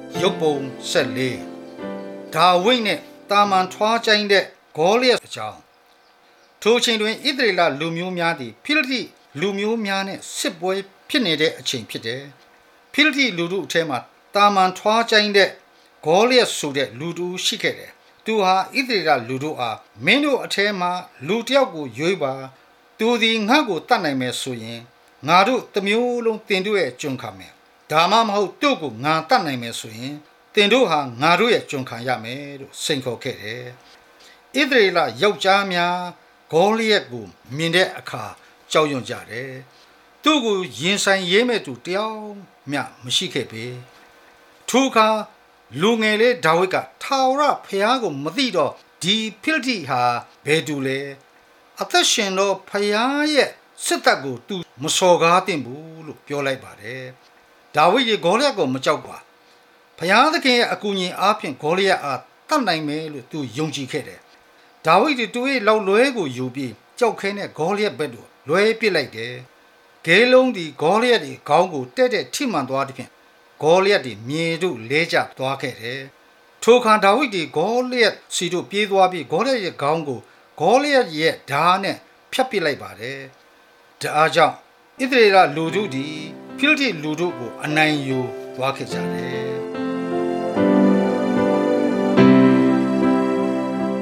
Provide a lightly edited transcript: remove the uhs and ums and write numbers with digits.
ရုပ်ပုံဆက်လေးဒါဝိတ်နဲ့တာမန်ထွားချိုင်းတဲ့ဂေါလိယအကြောင်းထိုချိန်တွင်ဣသရေလလူမျိုးများသည်ဖိလိတိလူမျိုးများနဲ့စစ်ပွဲဖြစ်နေတဲ့အချိန်ဖြစ်တယ်ဖိလိတိလူတို့အထဲမှာတာမန်ထွားချိုင်းတဲ့ဂေါလိယဆိုတဲ့လူတို့ရှိခဲ့တယ်သူဟာဣသရေလလူတို့အားမင်းတို့အထဲမှာလူတစ်ယောက်ကိုရွေးပါသူသည်ငါ့ကိုတတ်နိုင်မယ်ဆိုရင်ငါတို့တစ်မျိုးလုံးတင်တို့ရဲ့ကျွန်ခံမယ်ဒါမှမဟုတ်တို့ကိုငါတတ်နိုင်မယ်ဆိုရင်တင်တို့ဟာငါတို့ရဲ့ကျွန်ခံရမယ်လို့စိန်ခေါ်ခဲ့တယ်ဣသရေလယောက်ျားများဂေါလိယကိုမြင်တဲ့အခါကြောက်ရွံ့ကြတယ်သူ့ကိုရင်ဆိုင်ရေးမဲ့သူတယောက်မျှမရှိခဲ့ပေထိုအခါလူငယ်လေးဒါဝိဒ်ကထာဝရဘုရားကိုမသိတော့ဒီဖိလိတိဟာဘယ်သူလဲအသက်ရှင်သောဘုရားရဲ့စစ်တပ်ကိုသူမစော်ကားသင့်ဘူးလို့ပြောလိုက်ပါတယ်ဒါဝိဒ်ကဂေါလိယကိုမကြောက်ပါဘုရားသခင်ရဲ့အကူအညီအားဖြင့်ဂေါလိယအားတတ်နိုင်မယ်လို့သူယုံကြည်ခဲ့တယ်ဒါဝိဒ်ကသူ့ရဲ့လောက်လွဲကိုယူပြီးကြောက်ခဲနဲ့ဂေါလိယဘက်သို့လွဲပစ်လိုက်တယ်ဂဲလုံးဒီဂေါလိယဒီခေါင်းကိုတဲ့တဲ့ထိမှန်သွားတဲ့ဖြင့်ဂေါလိယဒီမြေတို့လဲကျသွားခဲ့တယ်ထိုအခါဒါဝိဒ်ဒီဂေါလိယစီတို့ပြေးသွားပြီးဂေါလိယရဲ့ခေါင်းကိုဂေါလိယရဲ့ဓာတ်နဲ့ဖြတ်ပစ်လိုက်ပါတယ်ဒါအားကြောင့်ဣသရေလလူတို့ဒီဖိလိတိလူတို့ကိုအနိုင်ယူသွားခဲ့ကြတယ်